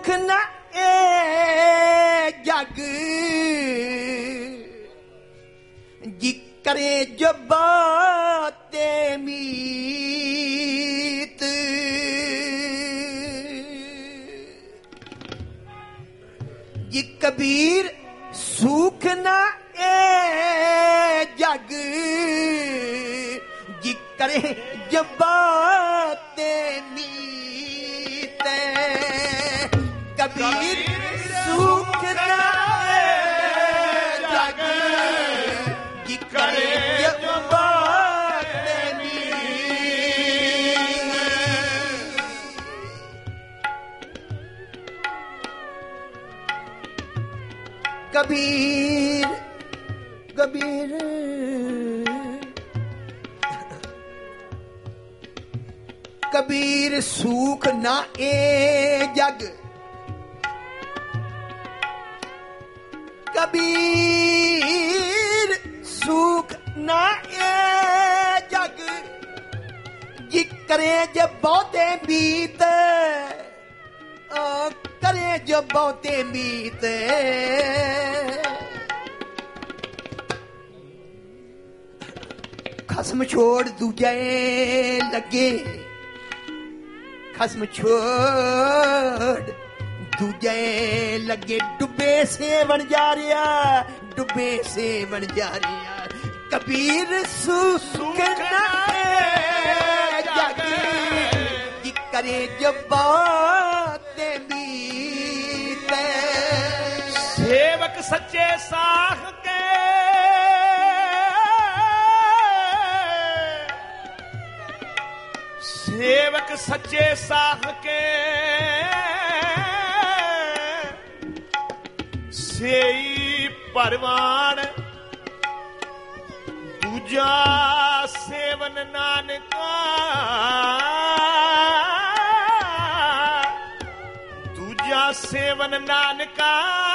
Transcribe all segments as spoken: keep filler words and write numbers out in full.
न ए जग जी करे जो बातें मीत जी कबीर सुख न ए जग जी करे जो बातें मीत कबीर सुख न ए जग जी करे जो बातें मीत कबीर कबीर कबीर सुख ना ए जग कबीर सुख ना ए जग जी करे जब बहुते बीत करे जो बहुते बीत खसम छोड़ दूजे लगे खसम छोड़ दूजे लगे डुबे से बन जा रहा डुबे से बन जा रहा कबीर सुख ना जग जी करे जो बातें बीत सेवक सच्चे साख के सेवक सच्चे साख के सेई परवान दूजा सेवन नानका दूजा सेवन नानका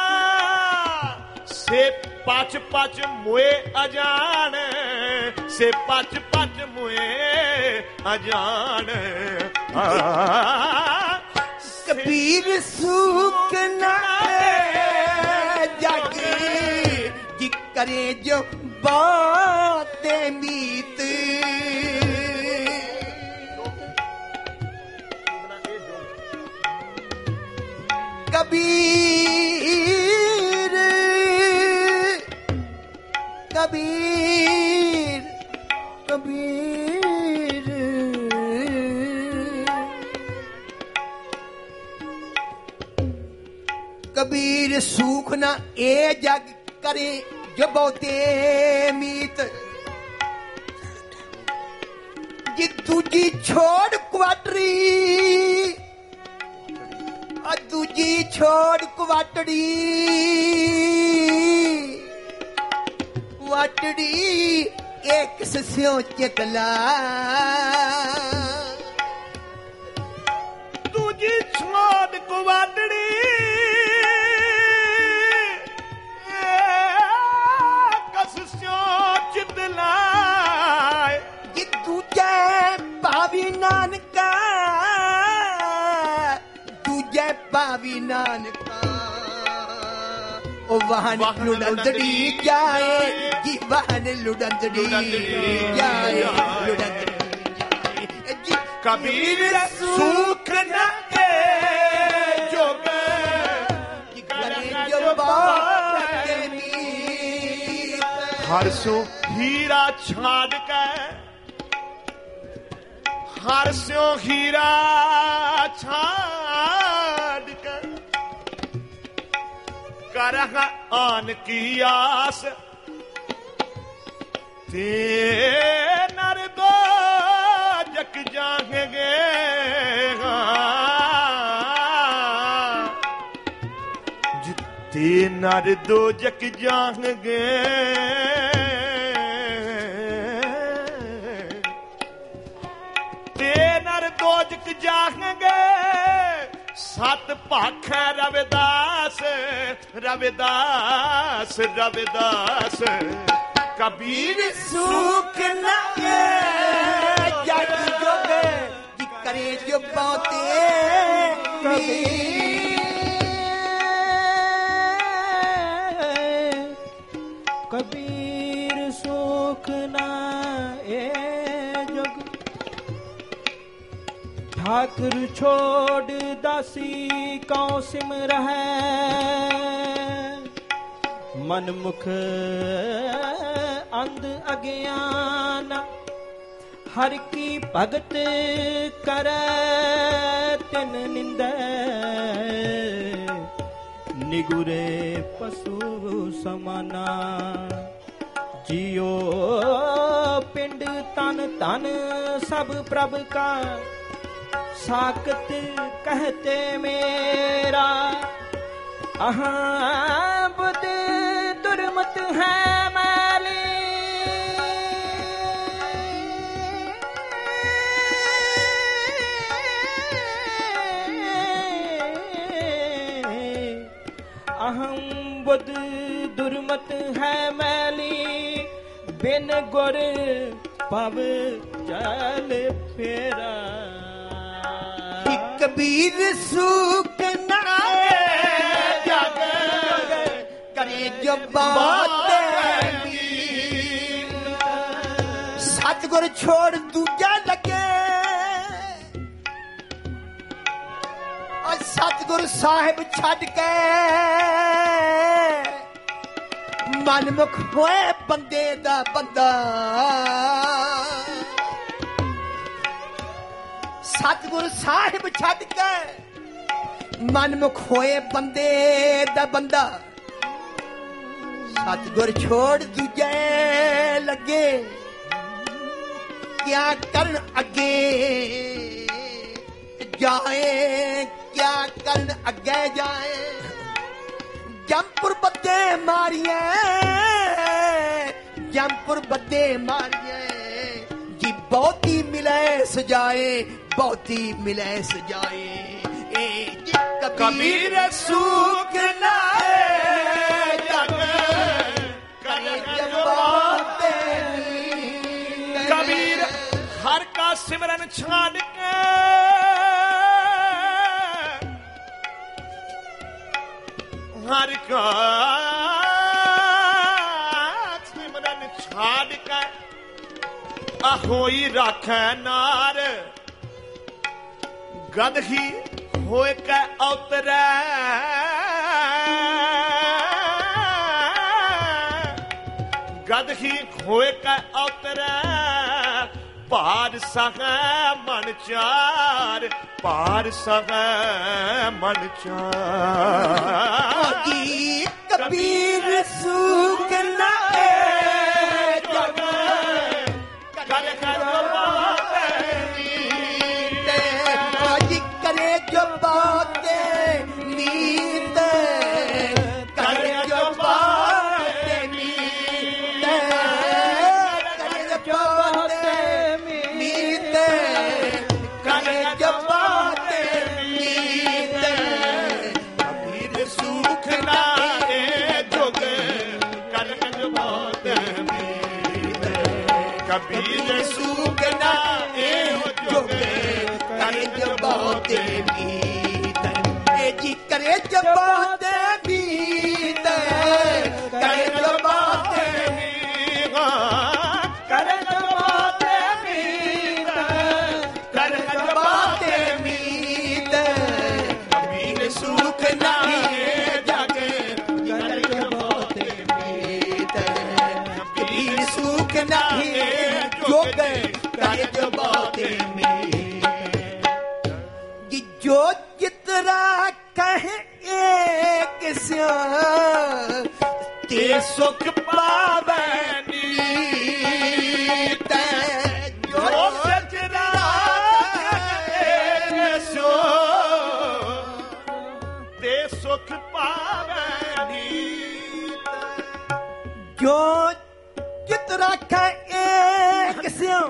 से पच पच मुए अजान से पच पच मुए अजान कबीर सुख ना जग जी करे जो बातें मीत कबीर कबीर कबीर कबीर सुख ना ए जग करे जो बहुते मीत जी दूजी छोड़ क्वाटरी दूजी छोड़ क्वाटड़ी क्वाटड़ी एक सस्यों चकला दूजी छोड़ क्वाटड़ी चितला जी दूजे भावी नानका दूजे भावी नानका ओ वाहन लुडंदड़ी जाए जी वाहन लुडंदड़ी जाए लुडंदड़ी जाए जी कबीर सुख न के जोग जी करे जो बातें मीत हर सो हीरा छाड़ के हर सो हीरा छाड़ के करह आन की आस ते नर दो जग जाएंगे जिते नर दो जग जाएंगे दोजक जाएंगे सत भाख रविदास रविदास रविदास कबीर सुख न जग जोग जी करे जो बातें ਚਾਕਰ ਛੋੜ ਦਾਸੀ ਕਉ ਸਿਮਰਹਿ, ਮਨ ਮੁਖ ਅੰਧ ਅਗਿਆਨ, ਹਰਿ ਕੀ ਭਗਤ ਕਰੈ ਤਿਨ ਨਿੰਦੈ, ਨਿਗੁਰੇ ਪਸੂ ਸਮਾਨਾ। ਜਿਉ ਪਿੰਡ ਤਨ ਤਨ ਸਭ ਪ੍ਰਭ ਕਾ, ਸਾਕਤ ਕਹਤੇ ਮੇਰਾ, ਅਹਾਂ ਬੁਧ ਦੁਰਮਤ ਹੈ ਮੈਲੀ। ਅਹੰ ਬੁਧ ਦੁਰਮਤ ਹੈ ਮੈਲੀ, ਬਿਨ ਗੁਰ ਪਵ ਚਲ ਫੇਰਾ। ਕਬੀਰ ਸੂਖ ਨਾਏ ਜਗ ਕਰੇ ਜੋ ਬਾਤ, ਸਤਿਗੁਰ ਛੋੜ ਦੂਜਾ ਲੱਗੇ, ਸਤਿਗੁਰ ਸਾਹਿਬ ਛੱਡ ਕੇ ਮਨਮੁਖ ਹੋਏ ਬੰਦੇ ਦਾ ਬੰਦਾ। ਸਤਿਗੁਰ ਸਾਹਿਬ ਛੱਡ ਕੇ ਮਨਮੁਖ ਹੋਏ ਬੰਦੇ ਦਾ ਬੰਦਾ। ਸਤਿਗੁਰ ਛੋੜ ਦੂਜੇ ਲੱਗੇ, ਕਿਆ ਕਰਨ ਅੱਗੇ ਜਾਏ, ਕਿਆ ਕਰਨ ਅੱਗੇ ਜਾਏ। ਜੰਪੁਰ ਬੱਦੇ ਮਾਰੀਏ, ਜੰਪੁਰ ਬੱਦੇ ਮਾਰੀਏ, ਜੀ ਬਹੁਤੀ ਮਿਲੇ ਸਜਾਏ, ਬਹੁਤੀ ਮਿਲੇ ਸਜਾਏ। ਏ ਜੀ ਕਬੀਰ ਸੂਖ ਨਾਏ ਜਗ ਕਰੇ ਜਵਾਬ ਤੇਰੀ। ਕਬੀਰ ਹਰ ਕਾ ਸਿਮਰਨ ਛਾੜ ਕੇ, ਹਰ ਕਾ ਸਿਮਰਨ ਛਾੜ ਕੇ, ਹੋਈ ਰਾਖੈ ਨਾਰ। ਗਦਹੀ ਹੋਏ ਕੈ ਉਤਰੈ, ਗਦਹੀ ਹੋਏ ਕੈ ਉਤਰੈ, ਭਾਰ ਸਹੈ ਮਨ ਚਾਰ, ਭਾਰ ਸਹੈ ਮਨ ਚਾਰ। ਜੀ ਕਬੀਰ ਸੂਖ ਨਾਏ ਜਗ ਕਰੇ ਜੋ ਬਾਤ ਨੀਤ, ਜੀ ਕਰੇ ਜੋ ਬਾਤ ਨੀਤ, ਕਰੇ ਜੋ ਬਾਤ ਨੀਤ, ਕਰੇ ਜੋ ਬਾਤ ਨੀਤ, ਕਰੇ ਜੋ ਬਾਤ ਨੀਤ। ਕਬੀਰ ਸੂਖ ਨਾਏ ਜੁਗ ਕਰੇ ਜੋ ਬਾਤ ਨੀਤ, ਕਬੀਰ ਸੂਖ ਨਾਏ ਜੁਗ ਕਰੇ ਜੋ ਬਾਤ ਨੀਤ। ਏ ਜੀ ਕਰੇ ਜੋ ਬਾਤ ਨੀਤ, ਕਰੇ ਜੋ ਬਾਤ ਨੀਤ, ਕਰੇ ਜੋ ਬਾਤ ਨੀਤ, ਕਰੇ ਜੋ ਬਾਤ ਨੀਤ। ਕਬੀਰ ਸੂਖ ਨਾਏ ਜਗ ਕਰੇ ਜੋ ਬਾਤ ਨੀਤ, ਕਬੀਰ ਸੂਖ ਨਾਏ ਜੁਗ ਕਰੇ ਜੋ ਬਾਤ ਨੀਤ। ਕਿ ਜੋ ਜਿਤਨਾ ਕਹੇ ਏਕ ਸਿਆ, ਤੇ ਸੁਖ ਪਾਵੈ ਨੀਤ। ਜੋ ਸਚਰਾ ਸੋ ਤੇ ਸੁਖ ਪਾਵੈ ਨੀਤ। ਜੋ ਜਿਤ ਰਾਖੈ ਏਕ ਸਿਉ,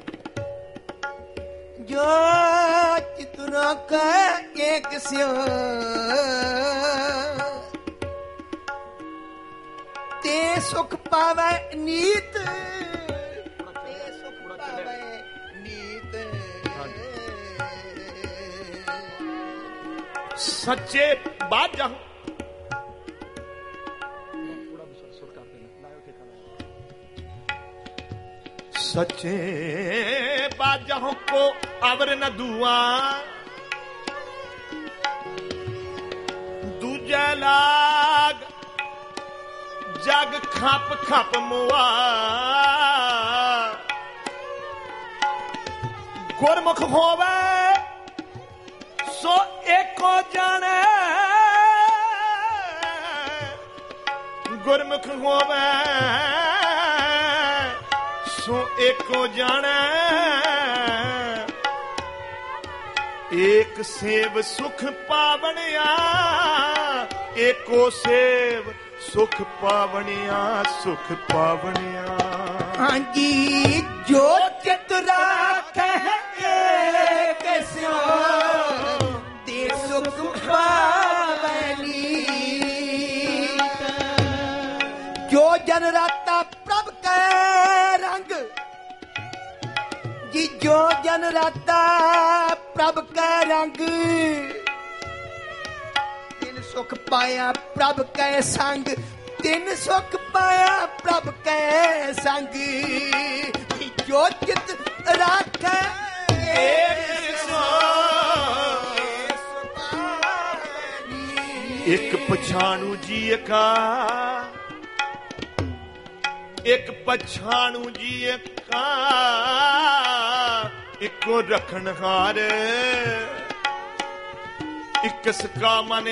ਜੋ ਜਿਤ ਰਾਖੈ ਏਕ ਸਿਉ, ਤੇ ਸੁਖ ਪਾਵੈ ਨੀਤ, ਤੇ ਸੁਖ ਪਾਵੈ ਨੀਤ। ਸੱਚੇ ਬਾਝਾਂ ਸੱਚੇ जहों को अवर न दुआ दूजा लाग जग खप खप मुआ गुरमुख होवे सो एको जाने गुरमुख होवे सो एको जाने एक सेव सुख पावनिया एको सेव सुख पावनिया सुख पावनिया। हाँ जी जो चतुरा कह कैसो दे सुख पावनी जो जन राता प्रभ के रंग जी जो जन राता प्रभ के रंग तिन सुख पाया प्रभ के संग तिन सुख पाया प्रभ के संग जो चित राखे एक पछाणु जी का एक पछाणु जी का इको रखन हार इकस का मन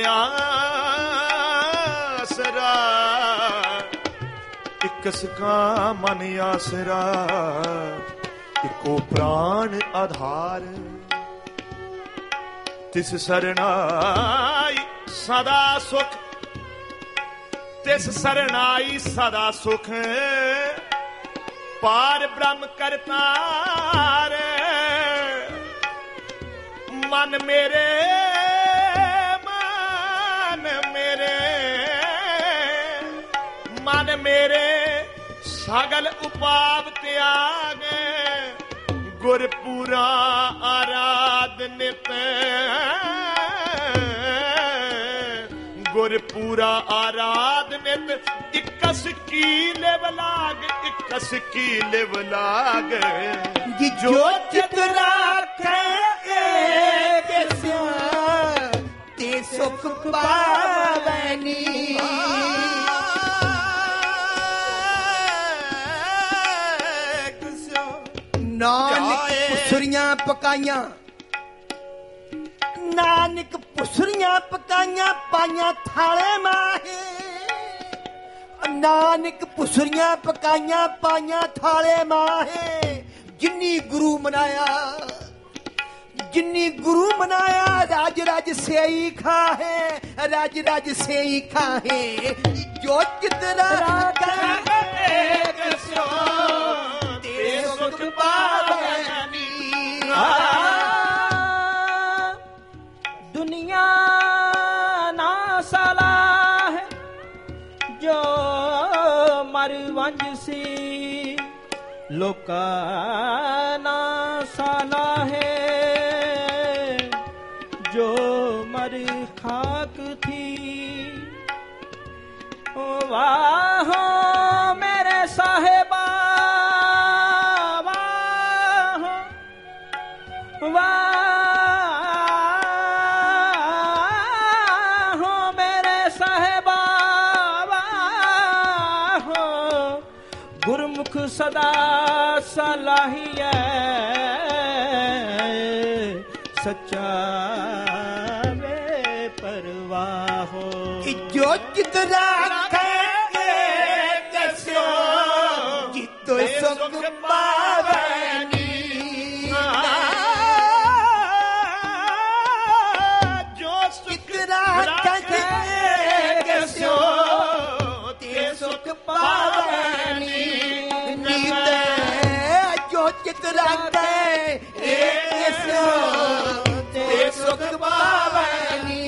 आसरा इकस का मन आसरा इको प्राण आधार तिस सरनाई सदा सुख तिस सरनाई सदा सुख पार ब्रह्म करतार मन मेरे मन मेरे मन मेरे सगल उपाव त्याग गुरपुरा आराधनित गुरपुरा आराधनित इकस की लेवलाग इकस की लेवलाग जो चित राखे ते सुख पावनी नानक पुसरियां पकाइयां नानक पुसरियां पकाइयां पाइयां थाले माहे नानक पुसरियां पकाइयां पाइयां थाले माहे जिन्नी गुरु मनाया जिन्नी गुरु मनाया राज राज से ही खाहे राज राज से ही खाहे जो चितरा सुख पावनी दुनिया ना सलाह जो मरवंज सी लोका ना सलाह जो मर खाक थी वाह मेरे साहेबा वाह वाह मेरे साहेबा वाह गुरमुख सदा सलाहिया सच्चा में परवाह हो जो चित राखे जितो सुख पावनी जो चित राखे ते सुख पावनी जो चित राखे ते सुख पावनी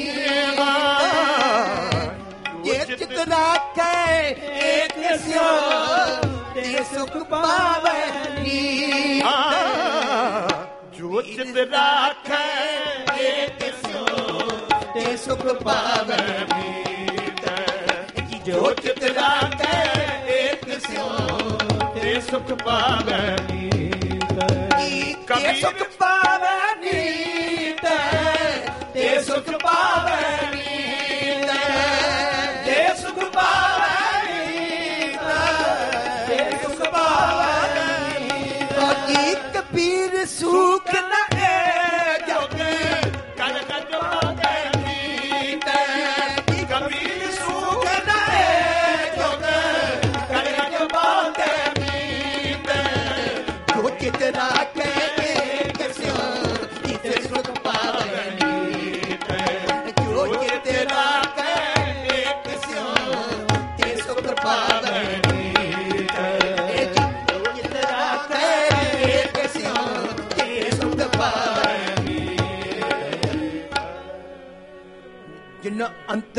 ये चित राखे एक ते सुख पावनी जो चित राखे एक ते सुख पावनी जो चित राखे एक ते सुख पावनी ਤੇ ਸੁਖ ਪਾਵੇ ਨੀਤ ਤੇ ਸੁਖ ਪਾਵੇ ਨੀਤ ਤੇ ਸੁਖ ਪਾਵੇ ਨੀਤ ਤੇ ਸੁਖ ਪਾਵੇ ਨੀਤ ਕੀ ਕਬੀਰ ਸੁਖ ਨਾ ਏ ਜਗ ਕਰ ਕਰ ਪਾਵੇ ਨੀਤ ਕੀ ਕਬੀਰ ਸੁਖ ਨਾ ਏ ਜਗ ਕਰ ਕਰ ਪਾਵੇ ਨੀਤ ਜੋ ਚਿਤ ਰਾਖੇ ਕਿਸਿਓ ਜਿਤੇ ਸੁਖ ਪਾਵੇ ਨੀਤ ਜੋ ਚਿਤ ਰਾਖੇ ਕਿਸਿਓ ਤੇ ਸੁਖ ਪਾਵੇ ਨੀਤ ਜੋ ਚਿਤ ਰਾਖੇ ਕਿਸਿਓ ਤੇ ਸੁਖ ਪਾਵੇ ਨੀਤ ਜਿਨ ਅੰਤ